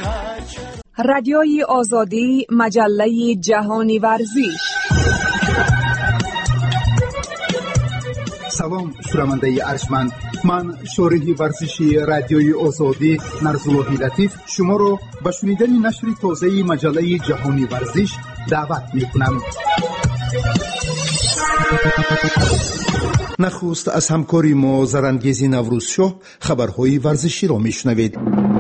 رادیوی آزادی، مجله جهانی ورزش. سلام شنونده ارجمند، من شارح ورزشی رادیوی آزادی نرزاللهی لطیف شما را به شنیدن نشر تازه مجله جهانی ورزش دعوت می‌کنم. نخست از همکاری ما زرانگیزی نوروزشاه خبرهای ورزشی را میشنوید.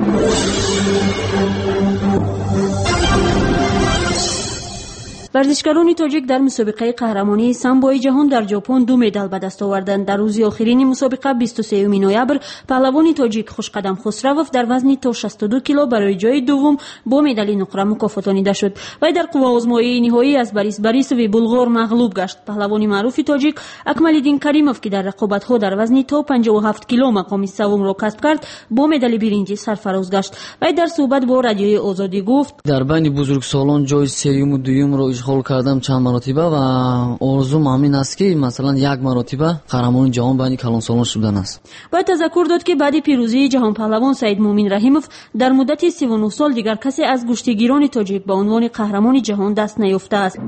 ورزشکاران تاجیک در مسابقه قهرمانی سامبوی جهان در ژاپن 2 مدال به دست آوردند. در روز آخرین مسابقه 23 نوامبر پهلوان تاجیک خوشقدم خسروف در وزن تا 62 کیلو برای جای دوم با مدال نقره مکافاتانیده شد. وی در قوه آزمایی نهایی از باریسوی بلغار مغلوب گشت. پهلوان معروف تاجیک اکمالدین کریموف که در رقابت‌ها در وزن تا 57 کیلو مقام سوم را کسب کرد با مدال برنجی سرفراز گشت. وی در صحبت با رادیوی آزادی گفت: در بین بزرگسالان جای سوم و دوم را اشغال کردم چند مرتبه و آرزوم همین است که مثلا یک مرتبه قهرمان جهان بین کلانسالان شدن است. باید تذکر داد که بعد پیروزی جهان پهلوان سید مومن رحیموف در مدت 39 سال دیگر کسی از گشتگیران تاجیک به عنوان قهرمان جهان دست نیافته است.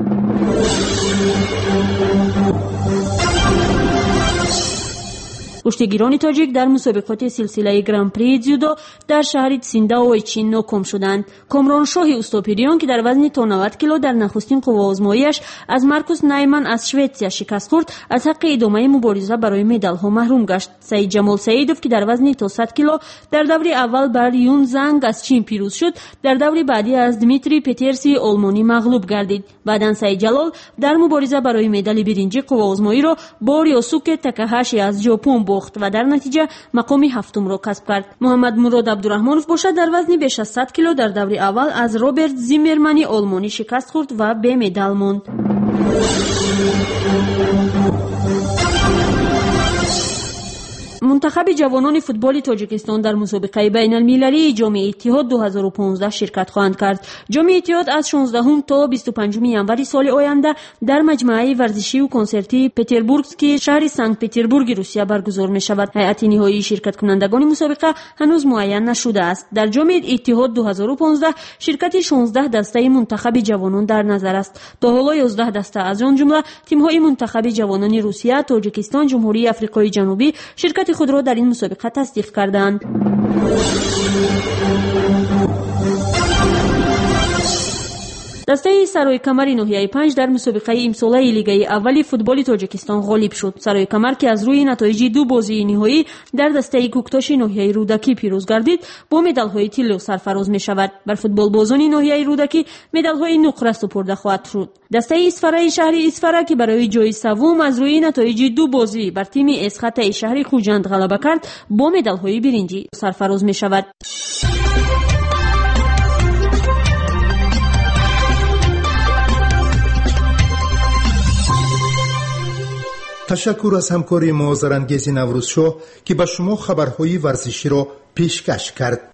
کشتیگیران تاجیک در مسابقات سلسله گران پری جودو در شهر تسینداو چین ناکام شدند. کامران شاه استوپیریان که در وزن تا 90 کیلو در نخستین قوه آزماییش از مارکوس نایمن از شویتسیا شکست خورد، از حق ادامه مبارزه برای مدال ها محروم گشت. سعید جمال سعیدوف که در وزن تا 100 کیلو در دور اول بر یون زنگ از چین پیروز شد، در دور بعدی از دمیتری پترسی آلمانی مغلوب گردید. بعداً سعید جلال در مبارزه برای مدال برنجی قوه آزمایی را با ریوسوکه تاکاهاشی از ژاپن و در نتیجه مقام هفتم را کسب کرد. محمد مراد عبدالرحمنوف باشد در وزن بیش از 100 کیلو در دور اول از روبرت زیمرمانی آلمانی شکست خورد و به مدال ماند. منتخب جوانان فوتبال تاجیکستان در مسابقه بین المللی جام اتحاد 2015 شرکت خواهند کرد. جام اتحاد از 16 تا 25 ژانویه سال آینده در مجمع ورزشی و کنسرتی پتربورگسکی شهر سنت پتربورگ روسیه برگزار می شود. هیئت نهایی شرکت کنندگان مسابقه هنوز معین نشده است. در جام اتحاد 2015 شرکت 16 دسته منتخب جوانان در نظر است. تا حالا 11 دسته از آن جمله تیم‌های منتخب جوانان روسیه، تاجیکستان، جمهوری آفریقای جنوبی شرکت خود را در این مسابقه تصدیق کردند. دسته سرای کمر ناحیه 5 در مسابقه امساله لیگ اول فوتبال تاجیکستان غالب شد. سرای کمر که از روی نتایج 2 بازی نهایی در دسته کوکتاش ناحیه رودکی پیروز گردید با مدال‌های طلا سرفراز می‌شود. بر فوتبال بازان ناحیه رودکی مدال‌های نقره سپرده خواهد شد. دسته اسفره شهر اسفره که برای جای سوم از روی نتایج 2 بازی بر تیم اسخط شهر خوجند غلبه کرد با مدال‌های برنجی سرفراز می‌شود. تشکر از همکاری ما زرانگیز نوروزشاه که به شما خبرهای ورزشی را پیشکش کرد.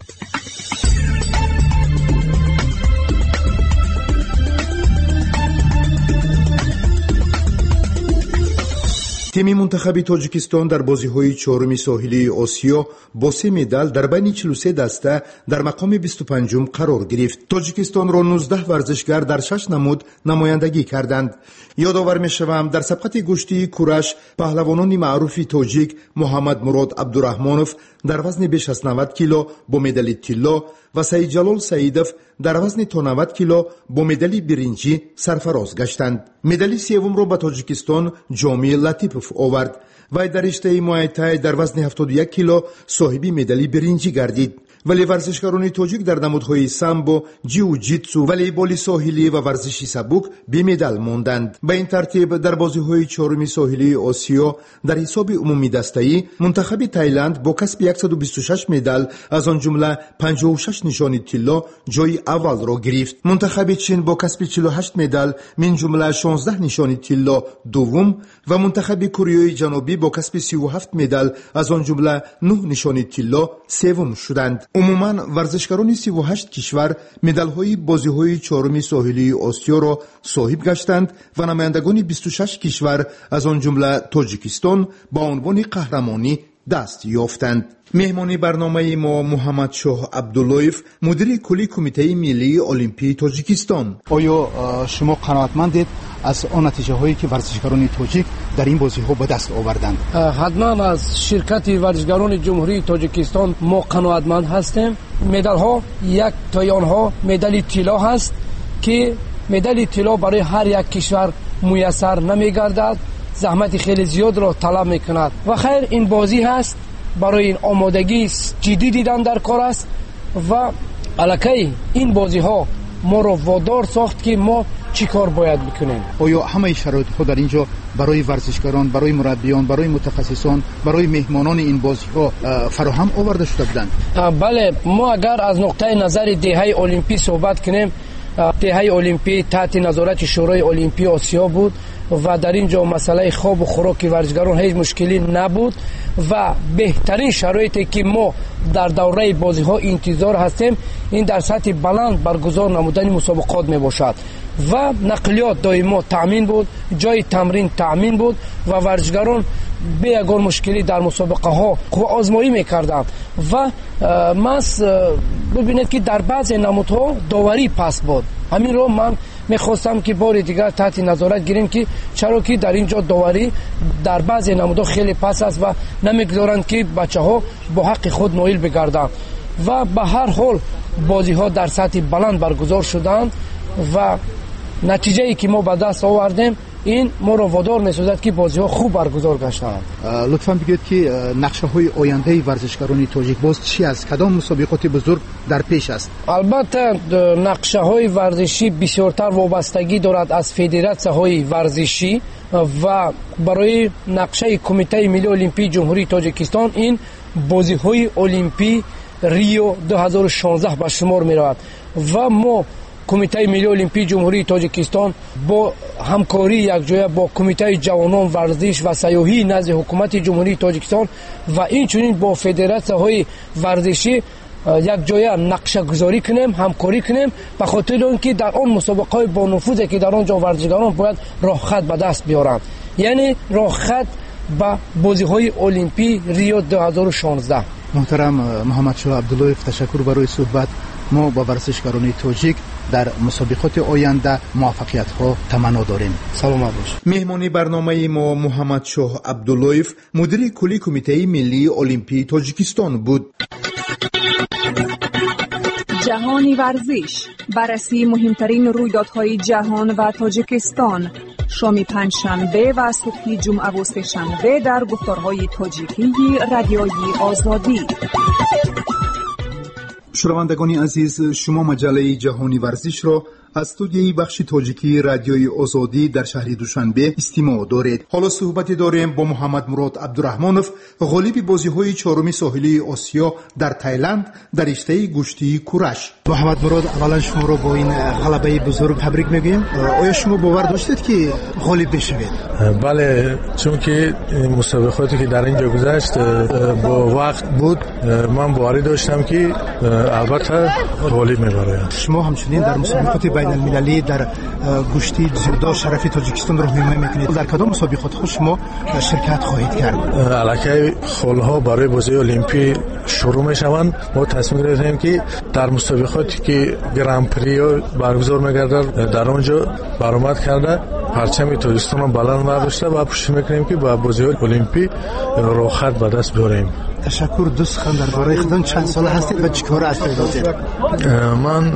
تیم منتخب تاجیکستان در بازی‌های چهارم ساحلی آسیا با 3 مدال در بین 43 دسته در مقام 25م قرار گرفت. تاجیکستان را 19 ورزشگر در 6 نمود نمایندگی کردند. یادآور می‌شوم در سبقت گشتی کورش پهلوانان معروف تاجیک محمد مراد عبدالرحمنوف در وزن بیش از 90 کیلو با مدال طلا و سعید جلال سعیدوف در وزن تا 90 کیلو با مدال برنجی سرفراز گشتند. مدال سوم را به تاجیکستان جامی لطیپوف آورد و در رشته موای تای در وزن 71 کیلو صاحب مدال برنجی گردید. ولی ورزشکاران تاجیک در نمودهای سامبو، جیوجیتسو، والیبال ساحلی و ورزش سبک بی مدال ماندند. به این ترتیب در بازی‌های چهارم ساحلی آسیا در حساب عمومی دسته‌ای منتخب تایلند با کسب 126 مدال از آن جمله 56 نشان طلا جای اول را گرفت. منتخب چین با کسب 48 مدال من جمله 16 نشان طلا دوم و منتخب کره جنوبی با کسب 37 مدال از آن جمله 9 نشان طلا سوم شدند. عموماً ورزشکاران 38 کشور مدال‌های بازی‌های چهارم ساحلی آسیا را صاحب گشتند و نمایندگان 26 کشور از آن جمله تاجیکستان با عنوان قهرمانی دست یافتند. مهمانی برنامه ما محمد شاه عبداللویف، مدیر کلی کمیته ملی المپی تاجیکستان. آیا شما قناعتمندید از آن نتیجه هایی که ورزشکاران تاجیک در این بازی ها به دست آوردند؟ حتما از شرکت ورزشکاران جمهوری تاجیکستان ما قناعتمند هستیم. مدال ها یک تای آنها مدال طلا هست که مدال طلا برای هر یک کشور میسر نمیگردد، زحمت خیلی زیاد را طلب میکند و خیر این بازی هست برای این آمادگی جدی دیدن در کار است و الکی این بازی ها ما را وادار ساخت که ما چی کار باید بکنیم. آیا همه شرایط ها در اینجا برای ورزشکاران، برای مربیان، برای متخصصان، برای مهمانان این بازی ها فراهم آورده شده بودند؟ بله، ما اگر از نقطه نظر دهه المپی صحبت کنیم، دهه المپی تحت نظارت شورای المپی آسیا بود و در اینجا مسئله خواب و خوراک ورزشکاران هیچ مشکلی نبود و بهترین شرایطی که ما در دوره بازی ها انتظار هستیم این در سطح بلند برگزار نمودن مسابقات می باشد و نقلیات دائما تامین بود، جای تمرین تامین بود و ورزشکاران به یگان مشکلی در مسابقه ها آزمایی میکردند و مس ببینید که در بعضی نمودها داوری پس بود. همین رو من میخواستم که بار دیگر تحت نظارت گیریم که چرا که در اینجا داوری در بعضی نمودها خیلی پس است و نمیگذارند که بچه ها با حق خود نائل بگردند و به هر حال بازی ها در سطح بلند برگزار شدند و نتیجه ای که ما به دست آوردیم این ما را وادار می‌سازد که بازی ها خوب برگزار گشتند. لطفاً بگید که نقشه های آینده ورزشکاران تاجیک باز چی است؟ کدام مسابقات بزرگ در پیش است؟ البته نقشه های ورزشی بسیارتر وابستگی دارد از فدراسیون های ورزشی و برای نقشه کمیته ملی المپی جمهوری تاجیکستان این بازی های المپی ریو 2016 به شمار می‌رود و ما کمیته ملی المپی جمهوری تاجیکستان با همکاری یکجایی با کمیته جوانان ورزش و سیاحی نزد حکومت جمهوری تاجیکستان و اینچنین با فدراسیون های ورزشی یکجایی نقشه گذاری کنیم، همکاری کنیم به خاطر اینکه در آن مسابقه های با نفوذی که در آنجا ورزشکاران باید راه خط به دست بیارند، یعنی راه خط به بازی های المپی ریو 2016. محترم محمد شاه عبداللویف، تشکر برای صحبت. ما با ورزشکاران تاجیک در مسابقات آینده موفقیت ها تمنا داریم. سلامت باشید. مهمانی برنامه ما محمد شاه عبداللویف، مدیر کلی کمیته ملی المپی تاجیکستان بود. جهانی ورزش، بررسی مهمترین رویدادهای جهان و تاجیکستان، شام پنجشنبه و صبح جمعه و سه‌شنبه در گفتارهای تاجیکی رادیوی آزادی. شنوندگان عزیز، شما مجله جهانی ورزش را از استودیوی بخش تاجیکی رادیوی آزادی در شهر دوشنبه استماع دارید. حالا صحبتی داریم با محمد مراد عبدالرحمانوف، غالب بازی‌های چهارم ساحلی آسیا در تایلند در رشته گشتی کورش. محمد مراد، اولا شما را با این غلبه بزرگ تبریک میگیم. آیا شما باور داشتید که غالب بشوید؟ بله، چون که مسابقاتی که در اینجا گذشت با وقت بود، من باوری داشتم که البته غالب میبرم. شما همچنین در مسابقات بین المللی در گشتی زیودا شرف تاجیکستان را حمایت میکنید. در کدام مسابقات ها شما شرکت خواهید کرد؟ الکی خلها برای بازی المپی شروع میشوند. ما تصمیم گرفتیم که در مسابقاتی که گران پری برگزار میگردد در آنجا برآمد کرده پرچم تاجیکستان را بلند برداشته و پشت میکنیم که با بازی المپی راحت به دست بیاریم. تشکر. دوست خان، درباره خودتان چند ساله هستید و چیکار هستید؟ من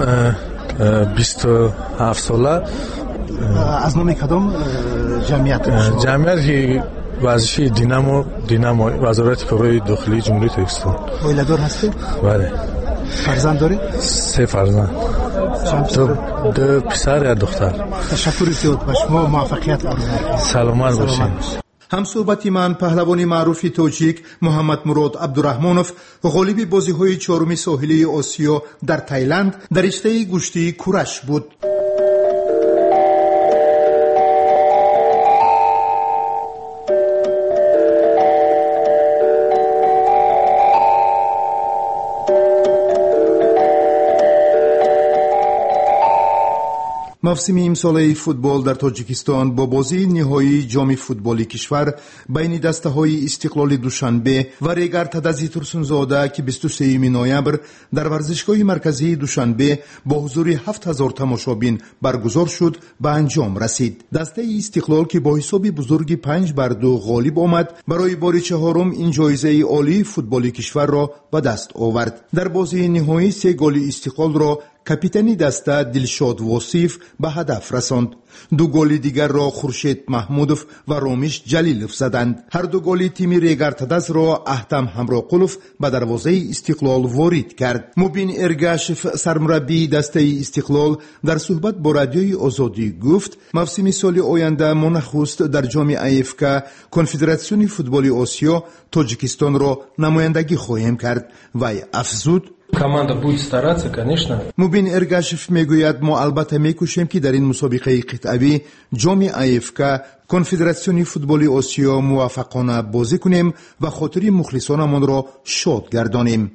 27 ساله. از نام کدام جمعیت؟ جمعیت ورزشی دینامو وزارت کارهای داخلی جمهوری تاجیکستان. اویله‌دار هستید؟ بله. فرزند دارید؟ 3 فرزند. دو پسر و دختر. تشکر زیاد. به شما موفقیت آرزو می‌کنم. سلامت باشید. همصحبتی من پهلوان معروف تاجیک محمد مراد عبدالرحمانوف، غالب بازی‌های چهارم ساحلی آسیا در تایلند در رشته گشتی کورش بود. موسم امساله فوتبال در تاجیکستان با بازی نهایی جام فوتبالی کشور بین دسته‌های استقلال دوشنبه و ریگر تدزی ترسونزاده که 23 نوامبر در ورزشگاه مرکزی دوشنبه با حضور 7000 تماشابین برگزار شد به انجام رسید. دسته استقلال که با حساب بزرگی 5-2 غالب آمد برای بار چهارم این جایزه عالی فوتبالی کشور را به دست آورد. در بازی نهایی 3 گل استقلال را کاپیتانی دسته دلشاد وصیف به هدف رساند. 2 گل دیگر را خورشید محمودوف و رامیش جلیلوف زدند. هر 2 گل تیم ریگارتداز را احتم همراقلوف به دروازه استقلال وارد کرد. مبین ارگاشف سرمربی دسته استقلال در صحبت با رادیوی آزادی گفت موسم سال آینده ما نخست در جام افک کنفدراسیون فوتبال آسیا تاجیکستان را نمایندگی خواهیم کرد. وی افزود команда будет стараться, конечно. مبین ارگاشف میگوید ما البته میکوشیم که در این مسابقه قطعی جام افک کنفدراسیون فوتبال آسیا موفقانه بازی کنیم و خاطر مخلصانمان را شاد گردانیم.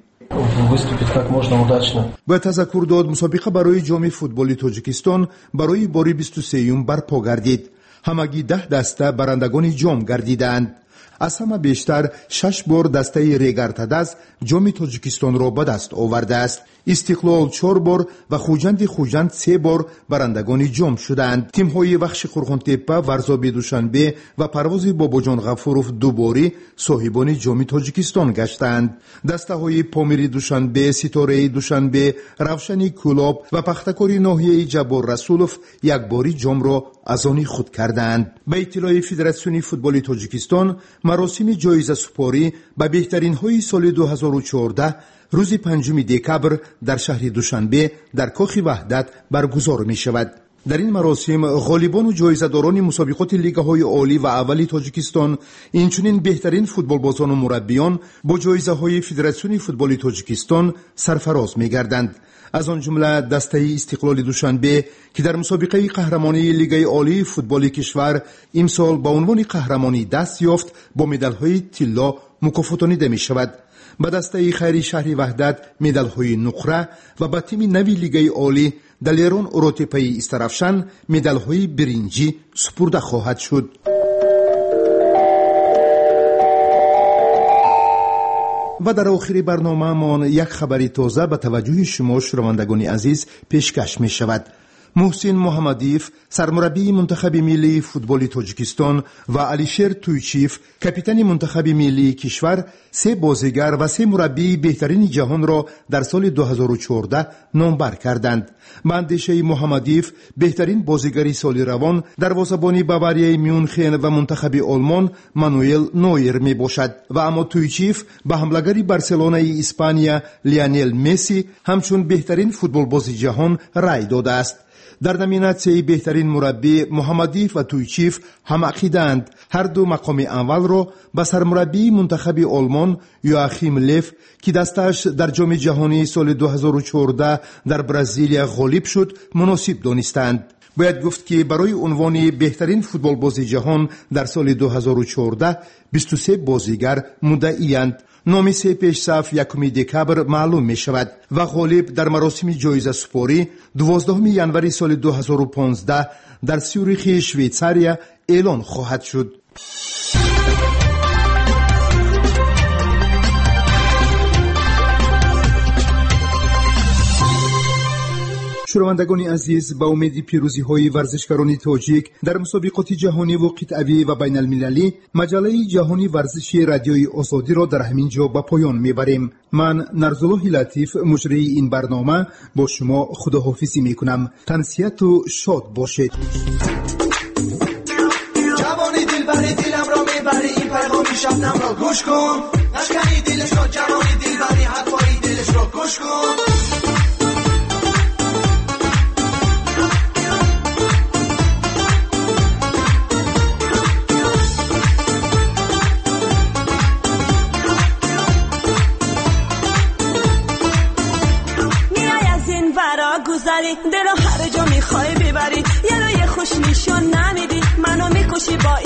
با تذکر داد مسابقه برای جام فوتبال تاجیکستان برای بار 23 برپا گردید. همگی 10 دسته برندگان جام گردیدند. از همه بیشتر 6 بار دسته ریگارتداز جام تاجیکستان را به دست آورده است. استقلال 4 بار و خوجند 3 بار برندگان جام شدند. تیم‌های وخش قرغن‌تپه، ورزابی دوشنبه و پرواز باباجان غفوروف 2 باری صاحبان جام تاجیکستان گشتند. دسته‌های پامیری دوشنبه، ستاره دوشنبه، روشنی کلاب و پختکاری ناحیه جبار رسولوف 1 باری جام را از آن خود کردند. به اطلاع فدراسیون فوتبال تاجیکستان مراسم جایزه سپاری به بهترین های سال 2014 روز 5 دکبر در شهر دوشنبه در کاخ وحدت برگزار می شود. در این مراسم غالبان و جایزه‌داران مسابقات لیگ‌های عالی و اول تاجیکستان اینچنین بهترین فوتبالبازان و مربیان با جایزه‌های فدراسیون فوتبال تاجیکستان سرفراز می‌گردند. از آن جمله دسته استقلال دوشنبه که در مسابقه قهرمانی لیگ عالی فوتبال کشور امسال با عنوان قهرمانی دست یافت با مدال‌های طلا مکافاتانیده می‌شود. به دسته خیری شهر وحدت مدال‌های نقره و به تیم نوی لیگ عالی دلیران اوروتپی استرافشان مدال‌های برنجی سپرده خواهد شد. و در آخر برنامه من یک خبری تازه به توجه شما شنوندگان عزیز پیشکش می شود. محسن محمدیف سرمربی منتخب ملی فوتبال تاجیکستان و علیشیر تویچیف کاپیتان منتخب ملی کشور 3 بازیگر و 3 مربی بهترین جهان را در سال 2014 نامبر کردند. به اندیشه محمدیف بهترین بازیگری سال روان دروازه‌بان باواریا میونخن و منتخب آلمان مانوئل نویر می باشد و اما تویچیف به حمله‌گر بارسلونای اسپانیا لیونل مسی همچون بهترین فوتبالباز جهان رای داده است. در نامیناسیون بهترین مربی محمدیف و تویچیف هم عقیده‌اند هر دو مقام اول را به سرمربی منتخب آلمان یواخیم لف که دستش در جام جهانی سال 2014 در برزیلیا غالب شد مناسب دانستند. باید گفت که برای عنوان بهترین فوتبالباز جهان در سال 2014 23 بازیگر مدعی‌اند. نام 3 پیش صف 1 دکبر معلوم می شود و غالب در مراسم جایزه سپاری 12 ژانویه سال 2015 در سیوریخ شویتزاریا اعلان خواهد شد. شنوندگان عزیز، با امید پیروزی‌های ورزشکاران تاجیک در مسابقات جهانی و قطعی و بین المللی مجله جهانی ورزشی رادیوی آزادی را در همین جا به پایان میبریم. من نرزالله لطیف مجری این برنامه با شما خداحافظی میکنم. تنسیت و شاد باشید. جوانی دلبری دلم را میبری، این پیغامی شبنم را گوش کن، نشکنی دلش را جوانی دلبری حرفای دلش را گوش کن. دلو هر جا میخوای ببری، یه خوش نشون نمیدی، منو میکشی با